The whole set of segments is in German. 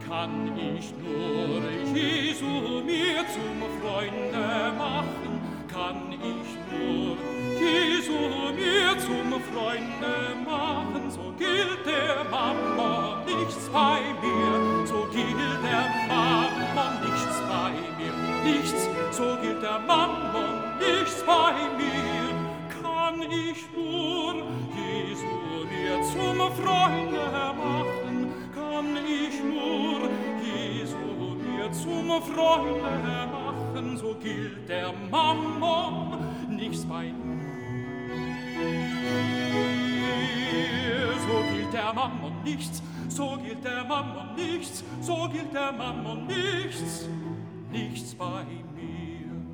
Kann ich nur Jesu mir zum Freunde machen, kann ich nur Jesu mir zum Freunde machen, so gilt der Mammon nichts bei mir, so gilt der Mammon nichts bei mir, nichts, so gilt der Mammon nichts bei mir. Kann ich nur Jesu mir zum Freunde machen, kann ich nur Jesu mir zum Freunde machen, so gilt der Mammon nichts bei mir. So gilt der Mammon nichts, so gilt der Mammon nichts, so gilt der Mammon nichts, nichts bei mir.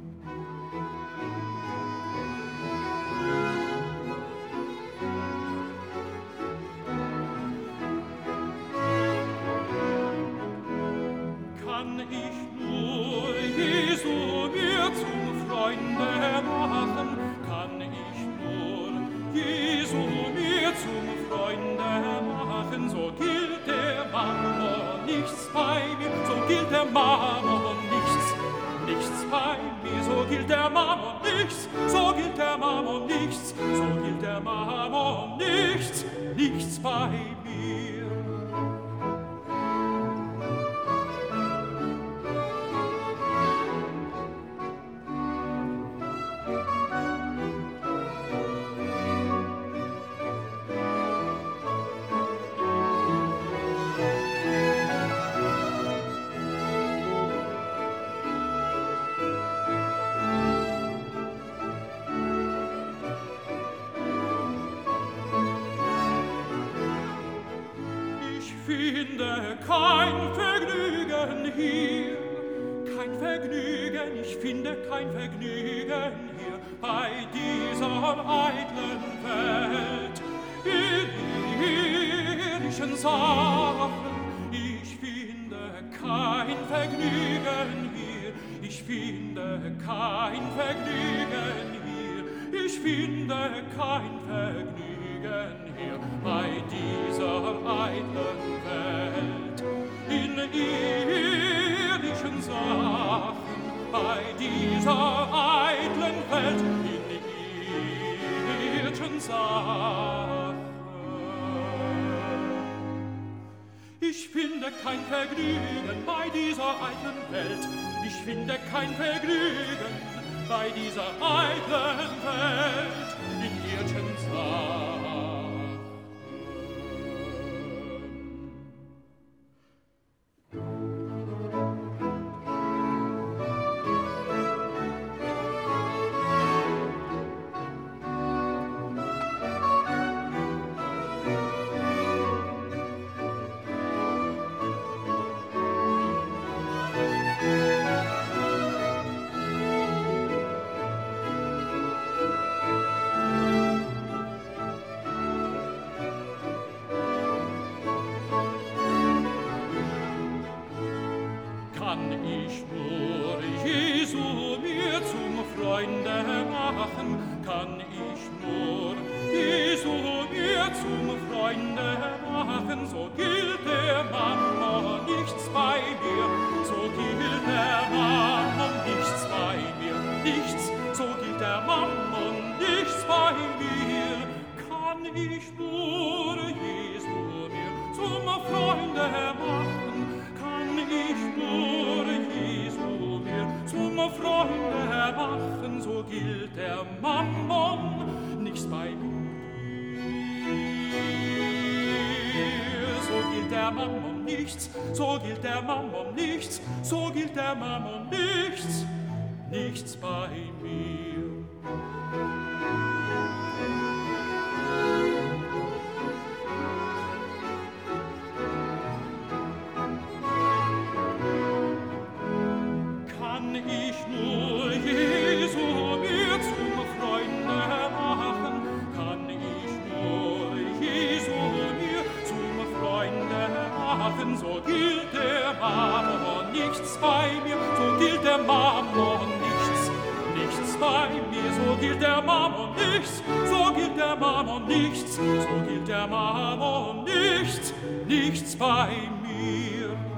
Kann ich nur Jesu mir zum Freunde machen, kann ich nur Jesu mir zum Freunde machen, so gilt der Mammon nichts bei mir, so gilt der Mammon nichts, nichts bei mir, so gilt der Mammon nichts, so gilt der Mammon nichts, so gilt der Mammon nichts, nichts bei mir. Finde kein Vergnügen hier, kein Vergnügen, ich finde kein Vergnügen hier bei dieser eitlen Welt. In irdischen Sachen, ich finde kein Vergnügen hier, ich finde kein Vergnügen hier, ich finde kein Vergnügen hier bei dieser eitlen Welt. In irdischen Sachen, bei dieser eitlen Welt, in irdischen Sachen. Ich finde kein Vergnügen bei dieser eitlen Welt, ich finde kein Vergnügen bei dieser eitlen Welt, in irdischen Sachen. Kann ich nur Jesu mir zum Freunde machen, kann ich nur Jesu mir zum Freunde machen, so gilt der Mammon nichts bei mir, so gilt der Mammon nichts bei mir, nichts, so gilt der Mammon nichts bei mir. Kann ich nur Jesu mir zum Freunde machen, kann ich nur Jesu mir zum Freunde machen, so gilt der Mammon nichts bei mir. So gilt der Mammon nichts, so gilt der Mammon nichts, so gilt der Mammon nichts, nichts bei mir. Ich nur Jesu mir zum Freunde machen, kann ich nur Jesu mir zum Freunde machen, so gilt der Mammon nichts bei mir, so gilt der Mammon nichts, nichts bei mir, so gilt der Mammon nichts, so gilt der Mammon nichts, so gilt der Mammon nichts, nichts bei mir.